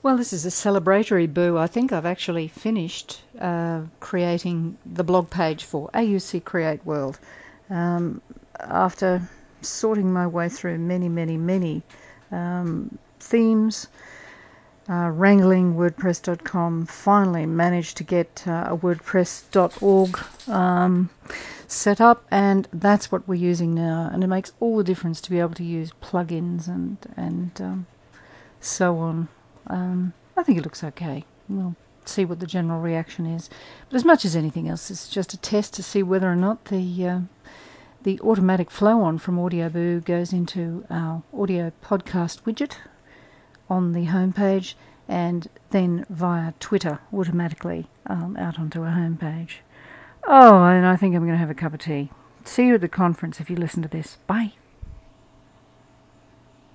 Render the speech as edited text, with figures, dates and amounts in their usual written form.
Well, this is a celebratory boo. I think I've actually finished creating the blog page for AUC Create World. After sorting my way through many themes, wrangling WordPress.com, finally managed to get a WordPress.org set up, and that's what we're using now. And it makes all the difference to be able to use plugins and so on. I think it looks okay. We'll see what the general reaction is. But as much as anything else, it's just a test to see whether or not the automatic flow-on from AudioBoo goes into our audio podcast widget on the homepage, and then via Twitter automatically out onto our homepage. Oh, and I think I'm going to have a cup of tea. See you at the conference if you listen to this. Bye.